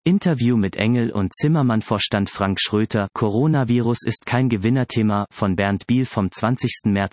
Interview mit Engel und Zimmermann-Vorstand Frank Schröter. Coronavirus ist kein Gewinnerthema von Bernd Biel vom 20. März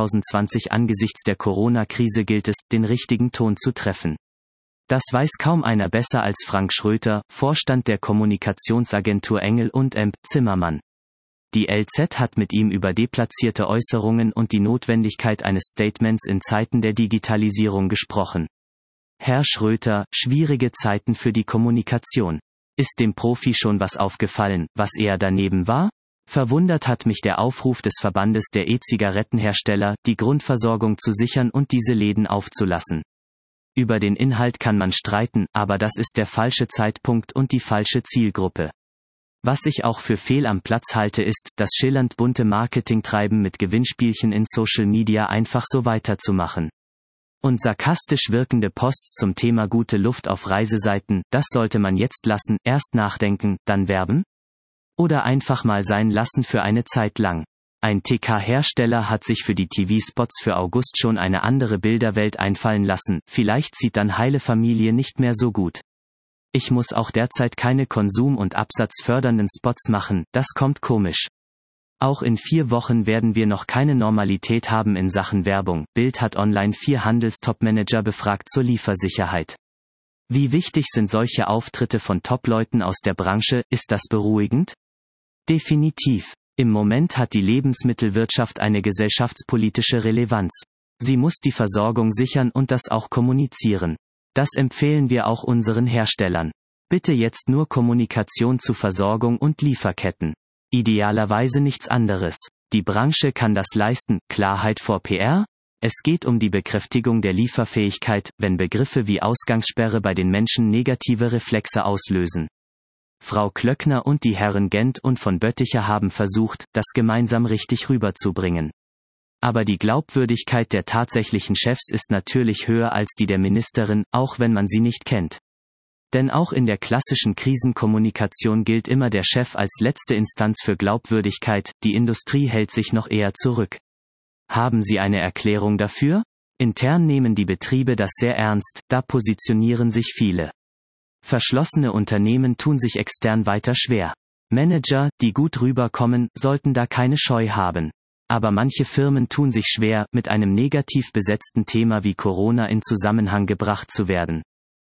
2020. Angesichts der Corona-Krise gilt es, den richtigen Ton zu treffen. Das weiß kaum einer besser als Frank Schröter, Vorstand der Kommunikationsagentur Engel und Zimmermann. Die LZ hat mit ihm über deplatzierte Äußerungen und die Notwendigkeit eines Statements in Zeiten der Digitalisierung gesprochen. Herr Schröter, schwierige Zeiten für die Kommunikation. Ist dem Profi schon was aufgefallen, was eher daneben war? Verwundert hat mich der Aufruf des Verbandes der E-Zigarettenhersteller, die Grundversorgung zu sichern und diese Läden aufzulassen. Über den Inhalt kann man streiten, aber das ist der falsche Zeitpunkt und die falsche Zielgruppe. Was ich auch für fehl am Platz halte ist, das schillernd bunte Marketingtreiben mit Gewinnspielchen in Social Media einfach so weiterzumachen. Und sarkastisch wirkende Posts zum Thema gute Luft auf Reiseseiten, das sollte man jetzt lassen, erst nachdenken, dann werben? Oder einfach mal sein lassen für eine Zeit lang. Ein TK-Hersteller hat sich für die TV-Spots für August schon eine andere Bilderwelt einfallen lassen, vielleicht sieht dann heile Familie nicht mehr so gut. Ich muss auch derzeit keine konsum- und absatzfördernden Spots machen, das kommt komisch. Auch in 4 Wochen werden wir noch keine Normalität haben in Sachen Werbung. Bild hat online 4 Handelstopmanager befragt zur Liefersicherheit. Wie wichtig sind solche Auftritte von Top-Leuten aus der Branche, ist das beruhigend? Definitiv. Im Moment hat die Lebensmittelwirtschaft eine gesellschaftspolitische Relevanz. Sie muss die Versorgung sichern und das auch kommunizieren. Das empfehlen wir auch unseren Herstellern. Bitte jetzt nur Kommunikation zu Versorgung und Lieferketten. Idealerweise nichts anderes. Die Branche kann das leisten, Klarheit vor PR? Es geht um die Bekräftigung der Lieferfähigkeit, wenn Begriffe wie Ausgangssperre bei den Menschen negative Reflexe auslösen. Frau Klöckner und die Herren Gent und von Bötticher haben versucht, das gemeinsam richtig rüberzubringen. Aber die Glaubwürdigkeit der tatsächlichen Chefs ist natürlich höher als die der Ministerin, auch wenn man sie nicht kennt. Denn auch in der klassischen Krisenkommunikation gilt immer der Chef als letzte Instanz für Glaubwürdigkeit, die Industrie hält sich noch eher zurück. Haben Sie eine Erklärung dafür? Intern nehmen die Betriebe das sehr ernst, da positionieren sich viele. Verschlossene Unternehmen tun sich extern weiter schwer. Manager, die gut rüberkommen, sollten da keine Scheu haben. Aber manche Firmen tun sich schwer, mit einem negativ besetzten Thema wie Corona in Zusammenhang gebracht zu werden.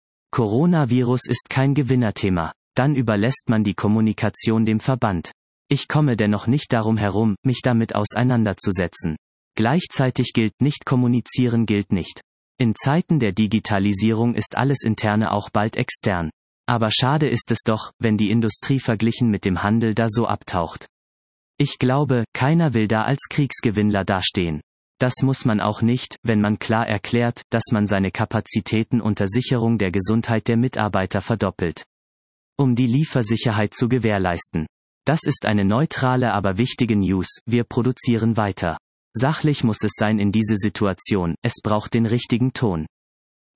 Coronavirus ist kein Gewinnerthema. Dann überlässt man die Kommunikation dem Verband. Ich komme dennoch nicht darum herum, mich damit auseinanderzusetzen. Gleichzeitig gilt nicht kommunizieren gilt nicht. In Zeiten der Digitalisierung ist alles Interne auch bald extern. Aber schade ist es doch, wenn die Industrie verglichen mit dem Handel da so abtaucht. Ich glaube, keiner will da als Kriegsgewinnler dastehen. Das muss man auch nicht, wenn man klar erklärt, dass man seine Kapazitäten unter Sicherung der Gesundheit der Mitarbeiter verdoppelt. Um die Liefersicherheit zu gewährleisten. Das ist eine neutrale, aber wichtige News, wir produzieren weiter. Sachlich muss es sein in diese Situation, es braucht den richtigen Ton.